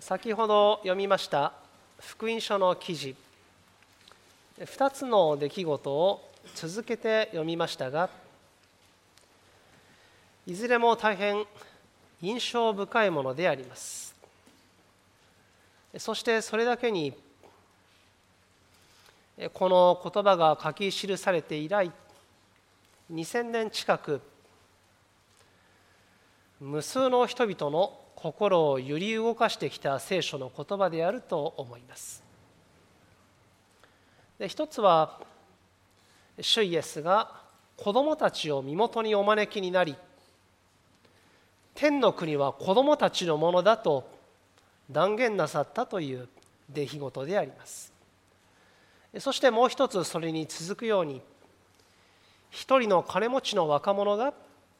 先ほど読みました福音書の記事、2つの出来事を続けて読みましたが、いずれも大変印象深いものであります。そしてそれだけに、この言葉が書き記されて以来、2000年近く、無数の人々の心を揺り動かしてきた聖書の言葉であると思います。一つは、主イエスが子供たちを身元にお招きになり、天の国は子供たちのものだと断言なさったという出来事であります。そしてもう一つそれに続くように、一人の金持ちの若者が、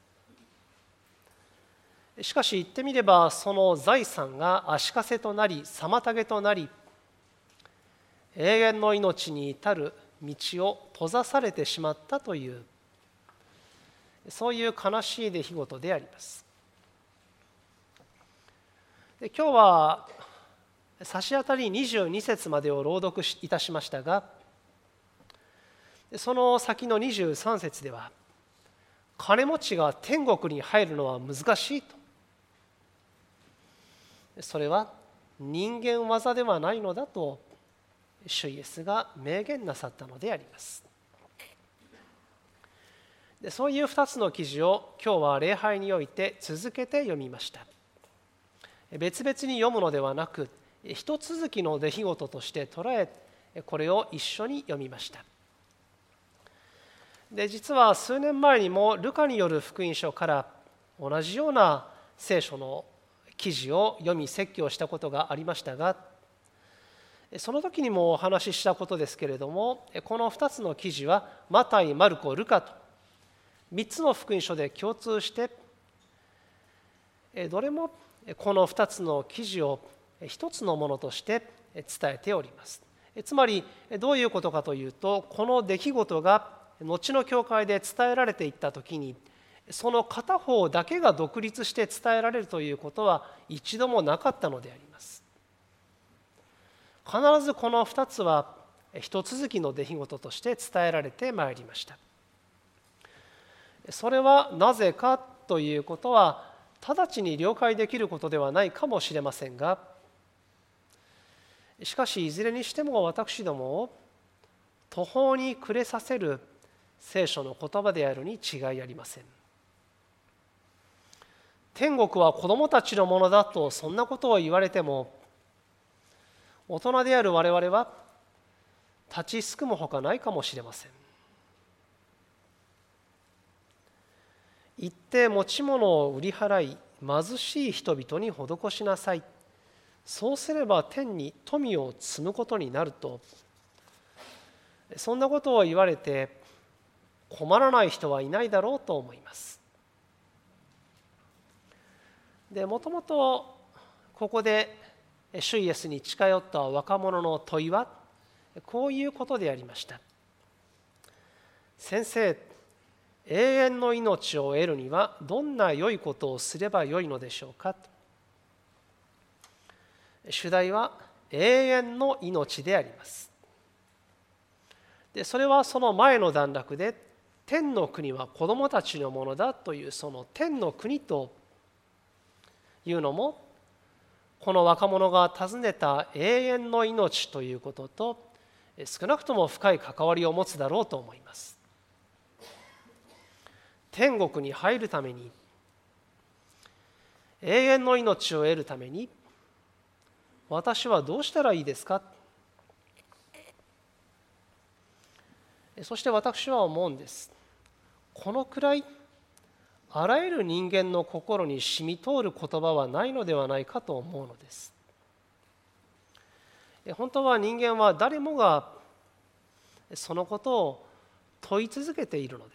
しかし言ってみればその財産が足かせとなり妨げとなり、永遠の命に至る道を閉ざされてしまったという、そういう悲しい出来事であります。で、今日は差し当たり22節までを朗読いたしましたが、その先の23節では、金持ちが天国に入るのは難しいと。それは人間業ではないのだと主イエスが明言なさったのであります。で、そういう2つの記事を今日は礼拝において続けて読みました。別々に読むのではなく、一続きの出来事として捉え、これを一緒に読みました。で、実は数年前にもルカによる福音書から同じような聖書の記事を読み説教したことがありましたが、その時にもお話ししたことですけれども、この2つの記事はマタイ、マルコ、ルカと3つの福音書で共通して、どれもこの2つの記事を一つのものとして伝えております。つまりどういうことかというと、この出来事が後の教会で伝えられていった時に、その片方だけが独立して伝えられるということは一度もなかったのであります。必ずこの2つは一続きの出来事として伝えられてまいりました。それはなぜかということは直ちに了解できることではないかもしれませんが、しかしいずれにしても私どもを途方に暮れさせる聖書の言葉であるに違いありません。天国は子供たちのものだとそんなことを言われても、大人である我々は立ちすくむほかないかもしれません。行って持ち物を売り払い、貧しい人々に施しなさい。そうすれば天に富を積むことになると、そんなことを言われて困らない人はいないだろうと思います。で、もともとここで主イエスに近寄った若者の問いはこういうことでありました。先生、永遠の命を得るにはどんな良いことをすればよいのでしょうか。主題は永遠の命であります。で、それはその前の段落で、天の国は子供たちのものだというその天の国というのも、この若者が尋ねた永遠の命ということと少なくとも深い関わりを持つだろうと思います。天国に入るために、永遠の命を得るために、私はどうしたらいいですか。そして私は思うんです。このくらいあらゆる人間の心に染み通る言葉はないのではないかと思うのです。本当は人間は誰もがそのことを問い続けているのです。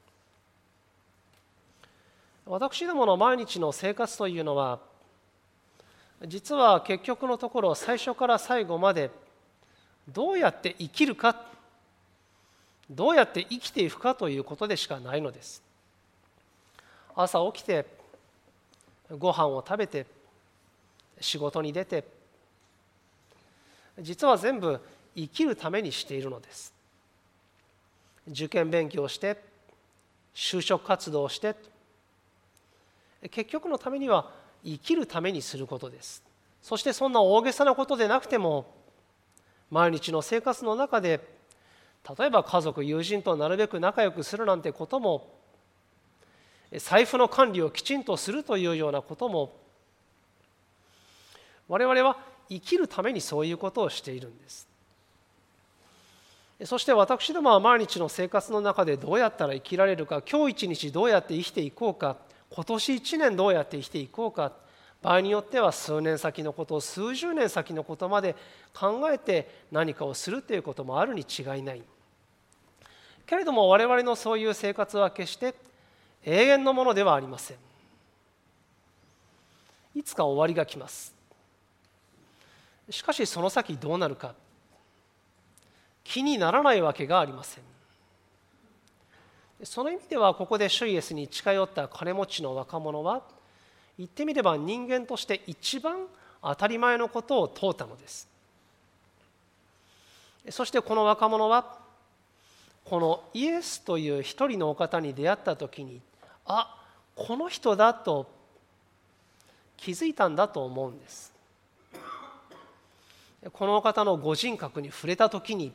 私どもの毎日の生活というのは、実は結局のところ最初から最後までどうやって生きるか、どうやって生きていくかということでしかないのです。朝起きてご飯を食べて仕事に出て、実は全部生きるためにしているのです。受験勉強して、就職活動をして、結局のためには生きるためにすることです。そしてそんな大げさなことでなくても、毎日の生活の中で、例えば家族、友人となるべく仲良くするなんてことも、財布の管理をきちんとするというようなことも、我々は生きるためにそういうことをしているんです。そして私どもは毎日の生活の中でどうやったら生きられるか、今日一日どうやって生きていこうか、今年一年どうやって生きていこうか、場合によっては数年先のこと、数十年先のことまで考えて何かをするということもあるに違いない。けれども我々のそういう生活は決して永遠のものではありません。いつか終わりが来ます。しかしその先どうなるか気にならないわけがありません。その意味ではここで主イエスに近寄った金持ちの若者は、言ってみれば人間として一番当たり前のことを問うたのです。そしてこの若者はこのイエスという一人のお方に出会ったときに、この人だと気づいたんだと思うんです。このお方のご人格に触れたときに、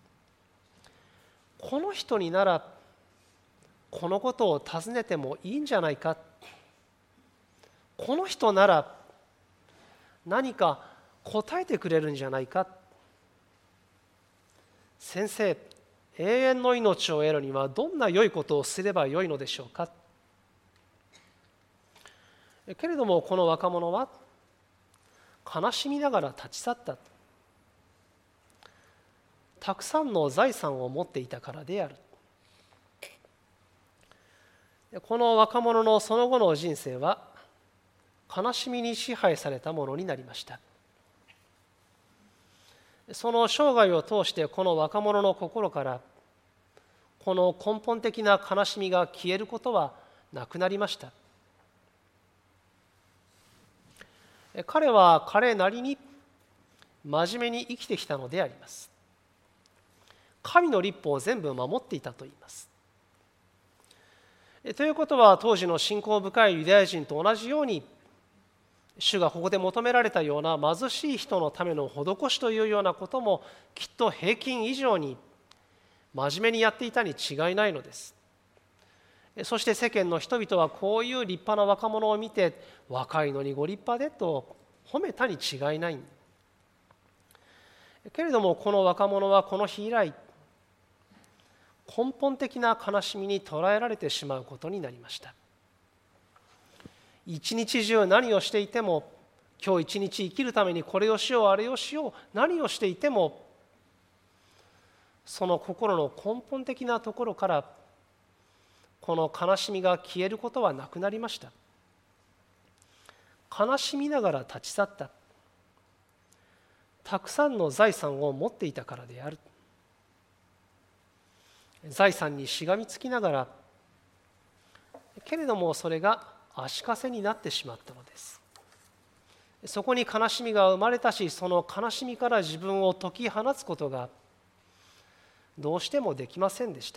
この人にならこのことを尋ねてもいいんじゃないか、この人なら何か答えてくれるんじゃないか、先生、永遠の命を得るにはどんな良いことをすればよいのでしょうか。けれどもこの若者は悲しみながら立ち去った。たくさんの財産を持っていたからである。この若者のその後の人生は悲しみに支配されたものになりました。その生涯を通してこの若者の心からこの根本的な悲しみが消えることはなくなりました。彼は彼なりに真面目に生きてきたのであります。神の律法を全部守っていたと言います。ということは当時の信仰深いユダヤ人と同じように、主がここで求められたような貧しい人のための施しというようなこともきっと平均以上に真面目にやっていたに違いないのです。そして世間の人々はこういう立派な若者を見て、若いのにご立派でと褒めたに違いない。けれどもこの若者はこの日以来、根本的な悲しみに捉えられてしまうことになりました。一日中何をしていても、今日一日生きるためにこれをしようあれをしよう、何をしていても、その心の根本的なところからこの悲しみが消えることはなくなりました。悲しみながら立ち去った。たくさんの財産を持っていたからである。財産にしがみつきながら、けれどもそれが足かせになってしまったのです。そこに悲しみが生まれたし、その悲しみから自分を解き放つことがどうしてもできませんでした。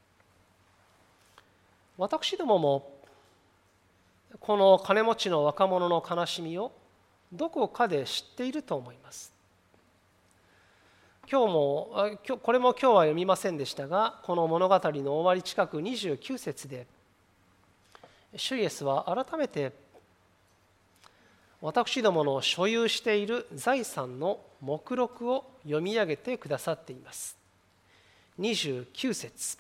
私どももこの金持ちの若者の悲しみをどこかで知っていると思います。これも今日は読みませんでしたが、この物語の終わり近く29節で、主イエスは改めて私どもの所有している財産の目録を読み上げてくださっています。29節、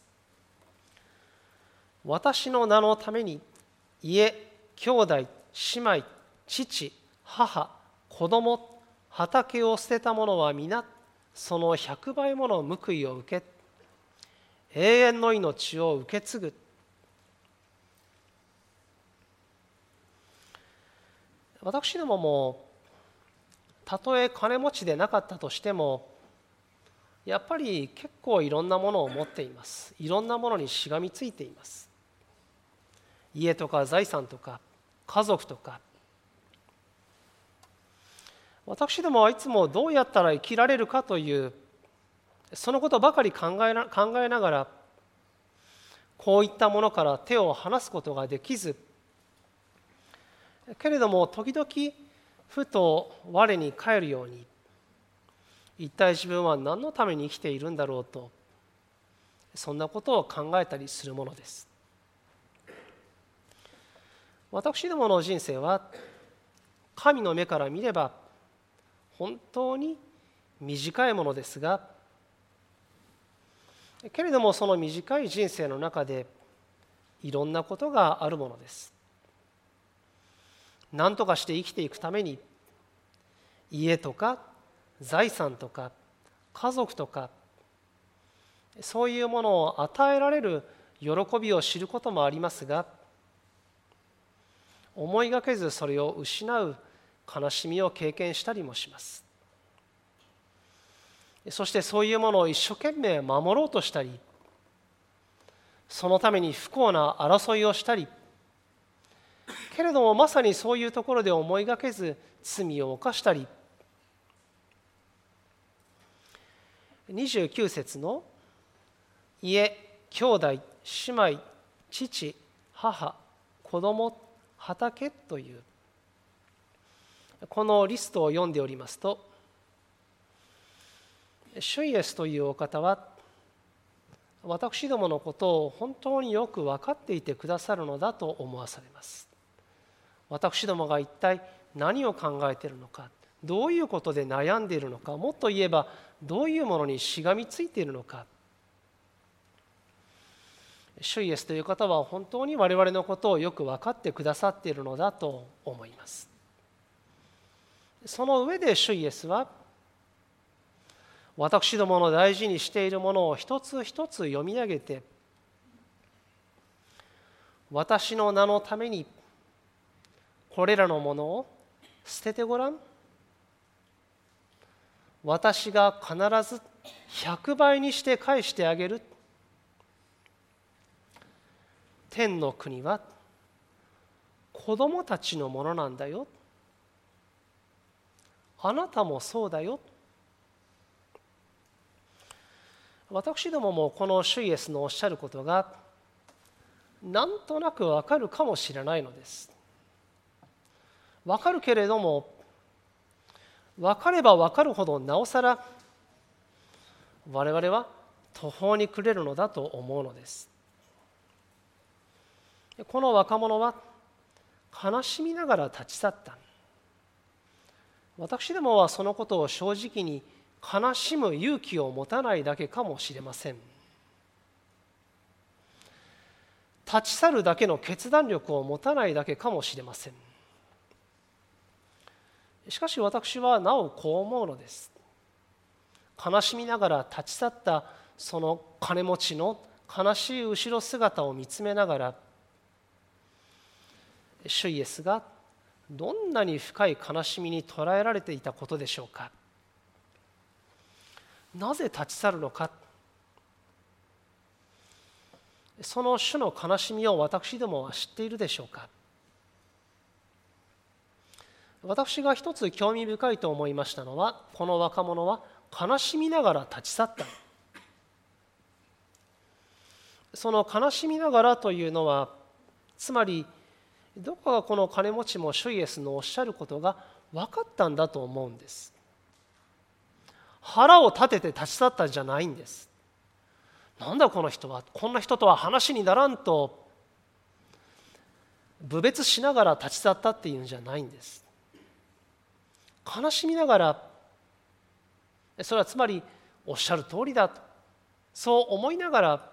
私の名のために家、兄弟、姉妹、父、母、子供、畑を捨てた者は皆その100倍もの報いを受け、永遠の命を受け継ぐ。私どももたとえ金持ちでなかったとしても、やっぱり結構いろんなものを持っています。いろんなものにしがみついています。家とか財産とか家族とか、 私どもはいつもどうやったら生きられるかというそのことばかり考えながら、こういったものから手を離すことができず、けれども時々ふと我に返るように、一体自分は何のために生きているんだろうと、そんなことを考えたりするものです。私どもの人生は神の目から見れば本当に短いものですが、けれどもその短い人生の中でいろんなことがあるものです。何とかして生きていくために家とか財産とか家族とか、そういうものを与えられる喜びを知ることもありますが、思いがけずそれを失う悲しみを経験したりもします。そしてそういうものを一生懸命守ろうとしたり、そのために不幸な争いをしたり、けれどもまさにそういうところで思いがけず罪を犯したり、29節の家、兄弟、姉妹、父、母、子供、畑というこのリストを読んでおりますと、主イエスというお方は私どものことを本当によく分かっていてくださるのだと思わされます。私どもが一体何を考えているのか、どういうことで悩んでいるのか、もっと言えばどういうものにしがみついているのか、主イエスという方は本当に我々のことをよく分かってくださっているのだと思います。その上で主イエスは私どもの大事にしているものを一つ一つ読み上げて、私の名のためにこれらのものを捨ててごらん。私が必ず100倍にして返してあげる。天の国は子供たちのものなんだよ。あなたもそうだよ。私どももこの主イエスのおっしゃることがなんとなくわかるかもしれないのです。わかるけれども、わかればわかるほどなおさら我々は途方に暮れるのだと思うのです。この若者は悲しみながら立ち去った。私どもはそのことを正直に悲しむ勇気を持たないだけかもしれません。立ち去るだけの決断力を持たないだけかもしれません。しかし私はなおこう思うのです。悲しみながら立ち去ったその金持ちの悲しい後ろ姿を見つめながら、主イエスがどんなに深い悲しみに捉えられていたことでしょうか。なぜ立ち去るのか。その主の悲しみを私どもは知っているでしょうか。私が一つ興味深いと思いましたのは、この若者は悲しみながら立ち去った。その悲しみながらというのは、つまりどこかこの金持ちも主イエスのおっしゃることが分かったんだと思うんです。腹を立てて立ち去ったんじゃないんです。なんだこの人は、こんな人とは話にならんと侮蔑しながら立ち去ったっていうんじゃないんです。悲しみながら、それはつまりおっしゃる通りだとそう思いながら、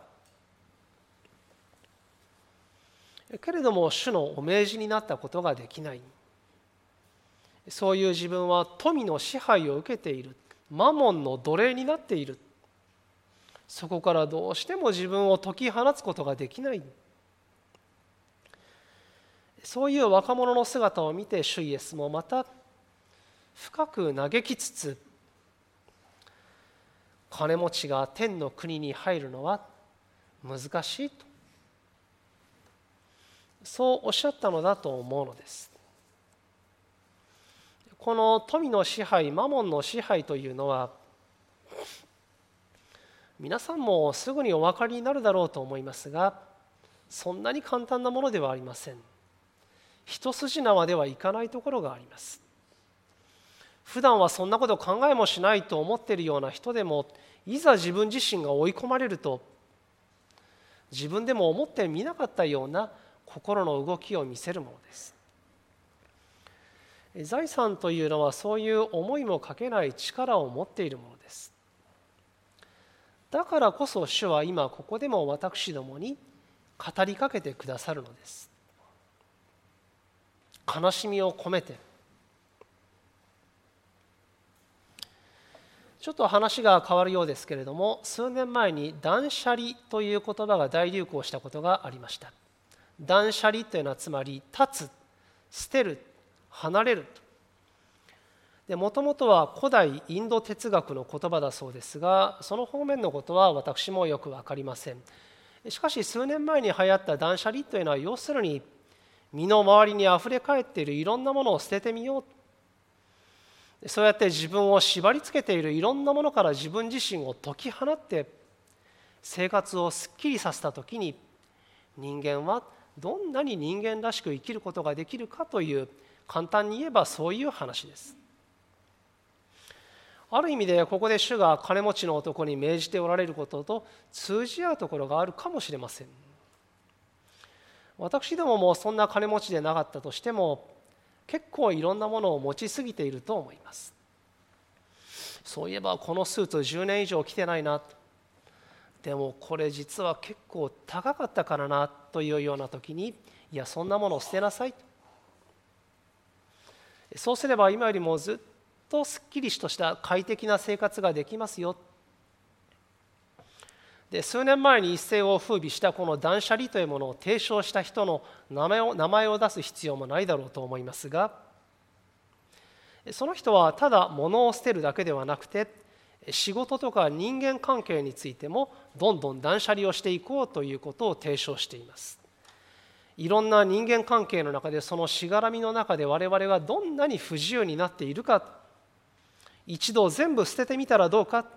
けれども主のお命じになったことができない。そういう自分は富の支配を受けている、マモンの奴隷になっている。そこからどうしても自分を解き放つことができない。そういう若者の姿を見て主イエスもまた深く嘆きつつ、金持ちが天の国に入るのは難しいと、そうおっしゃったのだと思うのです。 この富の支配、マモンの支配というのは、皆さんもすぐにお分かりになるだろうと思いますが、そんなに簡単なものではありません。一筋縄ではいかないところがあります。普段はそんなこと考えもしないと思っているような人でも、いざ自分自身が追い込まれると、自分でも思ってみなかったような心の動きを見せるものです。財産というのはそういう思いもかけない力を持っているものです。だからこそ主は今ここでも私どもに語りかけてくださるのです。悲しみを込めて。ちょっと話が変わるようですけれども、数年前に断捨離という言葉が大流行したことがありました。断捨離というのはつまり立つ、捨てる、離れると。もともとは古代インド哲学の言葉だそうですが、その方面のことは私もよく分かりません。しかし数年前に流行った断捨離というのは、要するに身の回りにあふれかえっているいろんなものを捨ててみよう、そうやって自分を縛りつけているいろんなものから自分自身を解き放って生活をすっきりさせたときに、人間はどんなに人間らしく生きることができるかという、簡単に言えばそういう話です。ある意味でここで主が金持ちの男に命じておられることと通じ合うところがあるかもしれません。私どももそんな金持ちでなかったとしても、結構いろんなものを持ちすぎていると思います。そういえばこのスーツ10年以上着てないな、でもこれ実は結構高かったからなというような時に、いやそんなものを捨てなさい、そうすれば今よりもずっとすっきりとした快適な生活ができますよ。で、数年前に一世を風靡したこの断捨離というものを提唱した人の名前を出す必要もないだろうと思いますが、その人はただ物を捨てるだけではなくて、仕事とか人間関係についてもどんどん断捨離をしていこうということを提唱しています。いろんな人間関係の中で、そのしがらみの中で我々はどんなに不自由になっているか、一度全部捨ててみたらどうか。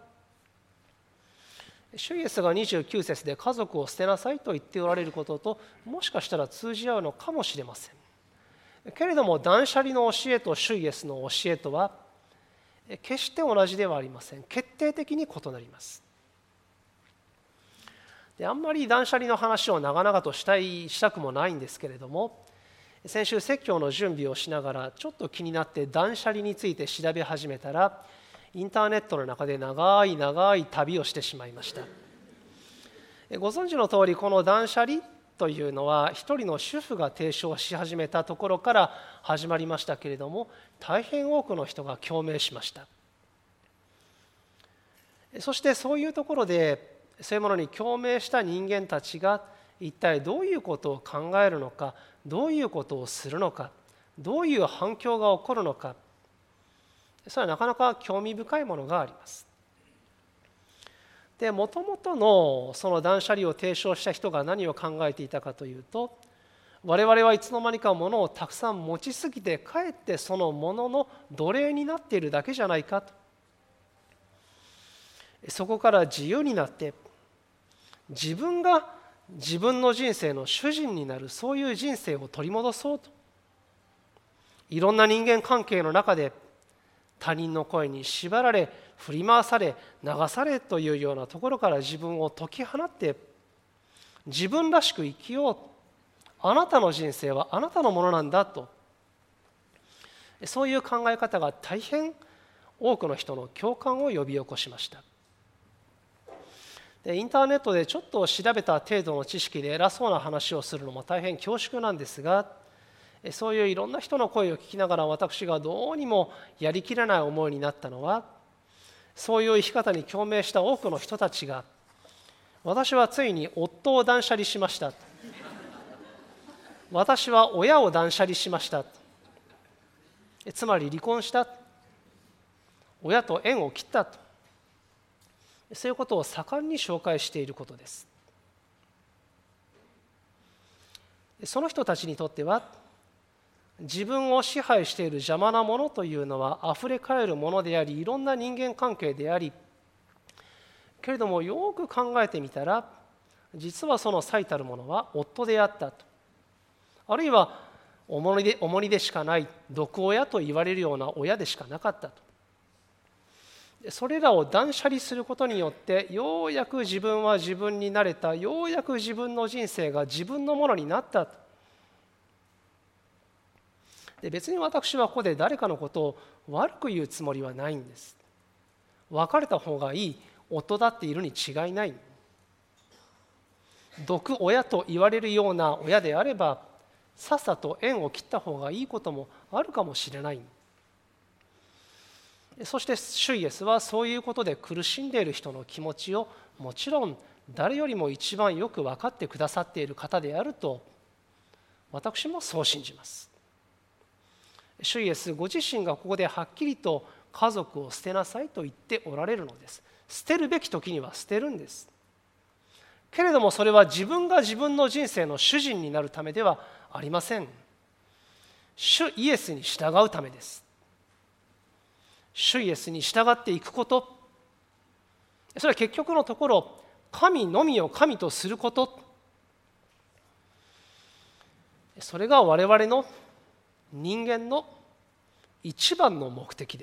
主イエスが29節で家族を捨てなさいと言っておられることともしかしたら通じ合うのかもしれません。けれども断捨離の教えと主イエスの教えとは決して同じではありません。決定的に異なります。で、あんまり断捨離の話を長々としたくもないんですけれども、先週説教の準備をしながらちょっと気になって断捨離について調べ始めたら、インターネットの中で長い旅をしてしまいました。ご存知の通り、この断捨離というのは一人の主婦が提唱し始めたところから始まりましたけれども、大変多くの人が共鳴しました。そしてそういうところで、そういうものに共鳴した人間たちが一体どういうことを考えるのか、どういうことをするのか、どういう反響が起こるのか、それはなかなか興味深いものがあります。で、もともとのその断捨離を提唱した人が何を考えていたかというと、我々はいつの間にか物をたくさん持ちすぎて、かえってその物の奴隷になっているだけじゃないかと。そこから自由になって自分が自分の人生の主人になる、そういう人生を取り戻そうと。いろんな人間関係の中で他人の声に縛られ、振り回され、流されというようなところから自分を解き放って自分らしく生きよう。あなたの人生はあなたのものなんだと。そういう考え方が大変多くの人の共感を呼び起こしました。インターネットでちょっと調べた程度の知識で偉そうな話をするのも大変恐縮なんですが、そういういろんな人の声を聞きながら私がどうにもやりきれない思いになったのは、そういう生き方に共鳴した多くの人たちが、私はついに夫を断捨離しました、私は親を断捨離しました、つまり離婚した、親と縁を切ったと、そういうことを盛んに紹介していることです。その人たちにとっては自分を支配している邪魔なものというのはあふれかえるものであり、いろんな人間関係であり、けれどもよく考えてみたら、実はその最たるものは夫であったと。あるいは重荷でしかない毒親と言われるような親でしかなかったと。それらを断捨離することによって、ようやく自分は自分になれた、ようやく自分の人生が自分のものになったと。で、別に私はここで誰かのことを悪く言うつもりはないんです。別れた方がいい夫だっているに違いない。毒親と言われるような親であれば、さっさと縁を切った方がいいこともあるかもしれない。そして主イエスはそういうことで苦しんでいる人の気持ちをもちろん誰よりも一番よく分かってくださっている方であると、私もそう信じます。主イエスご自身がここではっきりと家族を捨てなさいと言っておられるのです。捨てるべき時には捨てるんです。けれどもそれは自分が自分の人生の主人になるためではありません。主イエスに従うためです。主イエスに従っていくこと、それは結局のところ神のみを神とすること、それが我々の人間の一番の目的です。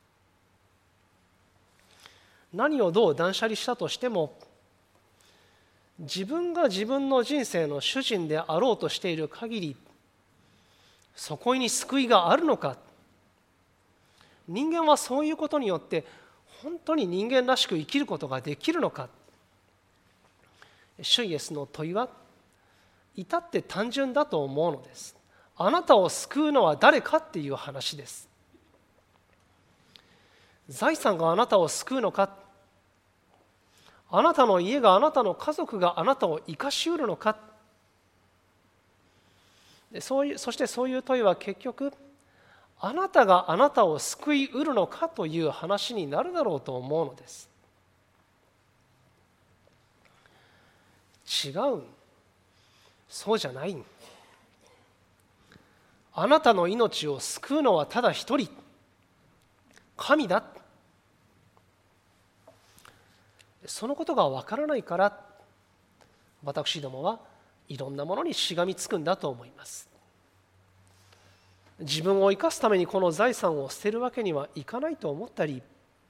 何をどう断捨離したとしても、自分が自分の人生の主人であろうとしている限り、そこに救いがあるのか。人間はそういうことによって本当に人間らしく生きることができるのか。主イエスの問いは至って単純だと思うのです。あなたを救うのは誰かっていう話です。財産があなたを救うのか、あなたの家が、あなたの家族があなたを生かしうるのか。そしてそういう問いは結局、あなたがあなたを救いうるのかという話になるだろうと思うのです。違う。そうじゃない。あなたの命を救うのはただ一人、神だ。そのことがわからないから、私どもはいろんなものにしがみつくんだと思います。自分を生かすためにこの財産を捨てるわけにはいかないと思ったり、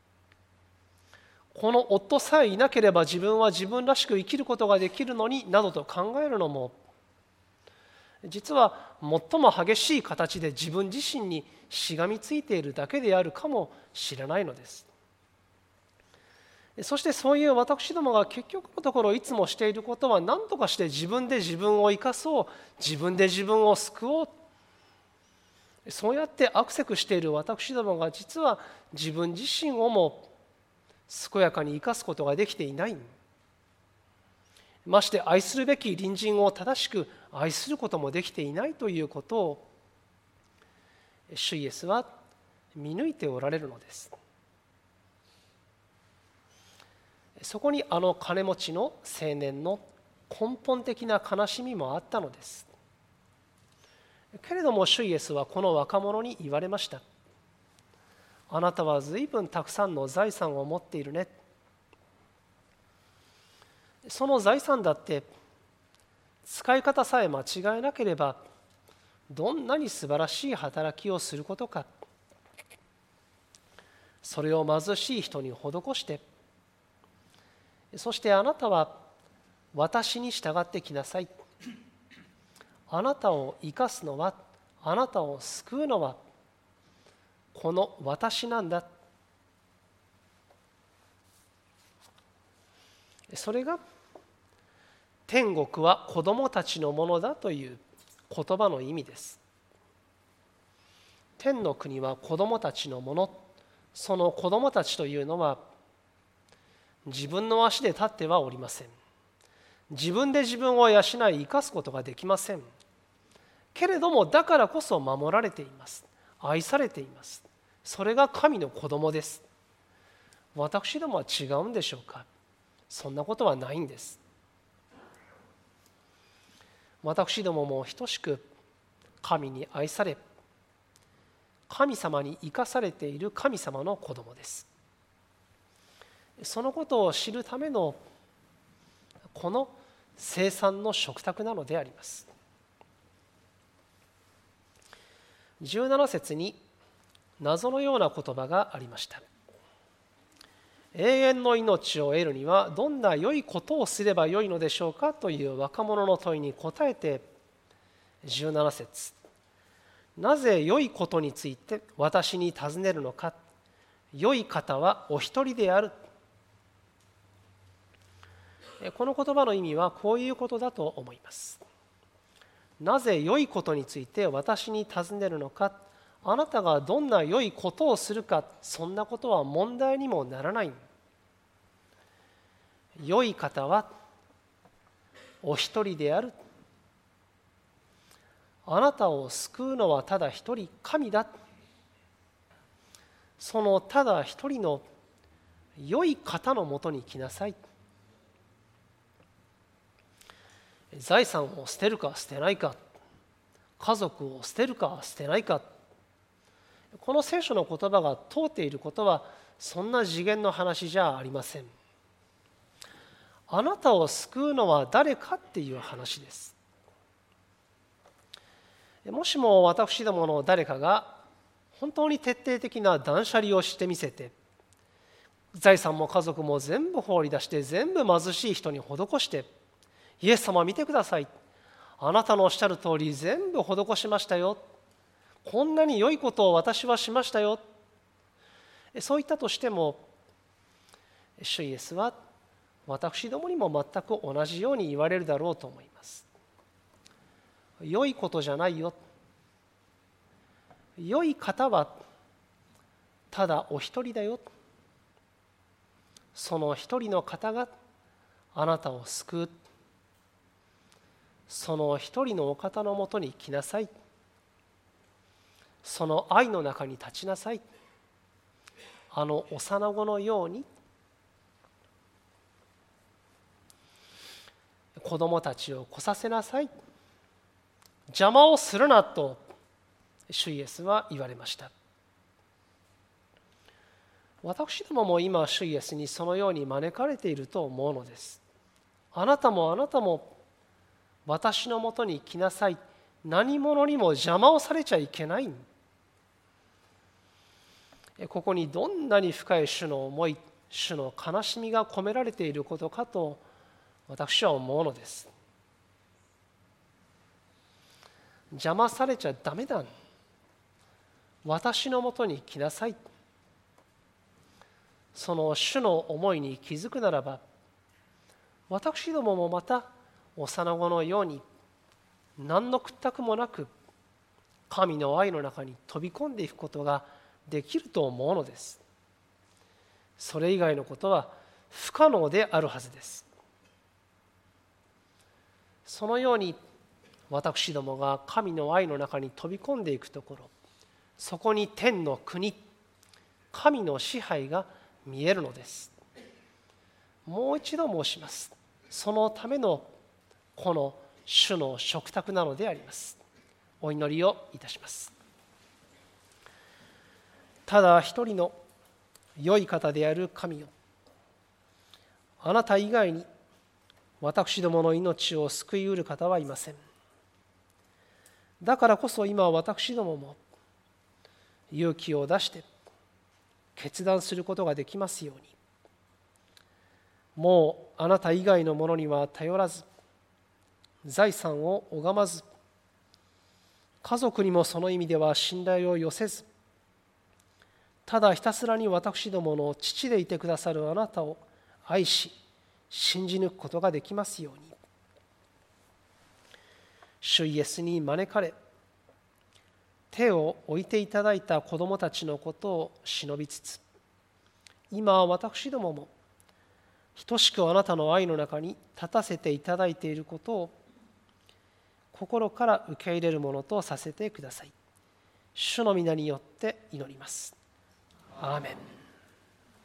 この夫さえいなければ自分は自分らしく生きることができるのになどと考えるのも、実は最も激しい形で自分自身にしがみついているだけであるかもしれないのです。そしてそういう私どもが結局のところいつもしていることは、何とかして自分で自分を生かそう、自分で自分を救おう、そうやってアクセクしている私どもが実は自分自身をも健やかに生かすことができていない。まして愛するべき隣人を正しく愛することもできていないということを主イエスは見抜いておられるのです。そこにあの金持ちの青年の根本的な悲しみもあったのです。けれども主イエスはこの若者に言われました。あなたは随分たくさんの財産を持っているね。その財産だって使い方さえ間違えなければ、どんなに素晴らしい働きをすることか。それを貧しい人に施して、そしてあなたは私に従ってきなさい。あなたを生かすのは、あなたを救うのはこの私なんだ。それが天国は子供たちのものだという言葉の意味です。天の国は子供たちのもの。その子供たちというのは自分の足で立ってはおりません。自分で自分を養い生かすことができません。けれどもだからこそ守られています。愛されています。それが神の子供です。私どもは違うんでしょうか。そんなことはないんです。私どもも等しく神に愛され、神様に生かされている神様の子供です。そのことを知るためのこの聖餐の食卓なのであります。17節に謎のような言葉がありました。永遠の命を得るにはどんな良いことをすればよいのでしょうかという若者の問いに答えて、17節、なぜ良いことについて私に尋ねるのか、良い方はお一人である。この言葉の意味はこういうことだと思います。なぜ良いことについて私に尋ねるのか、あなたがどんな良いことをするか、そんなことは問題にもならない。良い方はお一人である。あなたを救うのはただ一人、神だ。そのただ一人の良い方のもとに来なさい。財産を捨てるか捨てないか、家族を捨てるか捨てないか、この聖書の言葉が通っていることはそんな次元の話じゃありません。あなたを救うのは誰かっていう話です。もしも私どもの誰かが本当に徹底的な断捨離をしてみせて、財産も家族も全部放り出して全部貧しい人に施して、イエス様見てください、あなたのおっしゃる通り全部施しましたよ、こんなに良いことを私はしましたよ、そう言ったとしても、主イエスは私どもにも全く同じように言われるだろうと思います。良いことじゃないよ、良い方はただお一人だよ、その一人の方があなたを救う、その一人のお方のもとに来なさい、その愛の中に立ちなさい、あの幼子のように子供たちを来させなさい、邪魔をするなと主イエスは言われました。私どもも今主イエスにそのように招かれていると思うのです。あなたも私のもとに来なさい、何者にも邪魔をされちゃいけない。ここにどんなに深い主の思い、主の悲しみが込められていることかと私は思うのです。邪魔されちゃダメだ、私のもとに来なさい、その主の思いに気づくならば、私どももまた幼子のように何の屈託もなく神の愛の中に飛び込んでいくことができると思うのです。それ以外のことは不可能であるはずです。そのように私どもが神の愛の中に飛び込んでいくところ、そこに天の国、神の支配が見えるのです。もう一度申します。そのためのこの主の食卓なのであります。お祈りをいたします。ただ一人の良い方である神よ、あなた以外に私どもの命を救いうる方はいません。だからこそ今私どもも勇気を出して決断することができますように、もうあなた以外のものには頼らず、財産を拝まず、家族にもその意味では信頼を寄せず、ただひたすらに私どもの父でいてくださるあなたを愛し信じ抜くことができますように、主イエスに招かれ手を置いていただいた子どもたちのことを忍びつつ、今私どもも等しくあなたの愛の中に立たせていただいていることを心から受け入れるものとさせてください。主の皆によって祈ります。アーメン。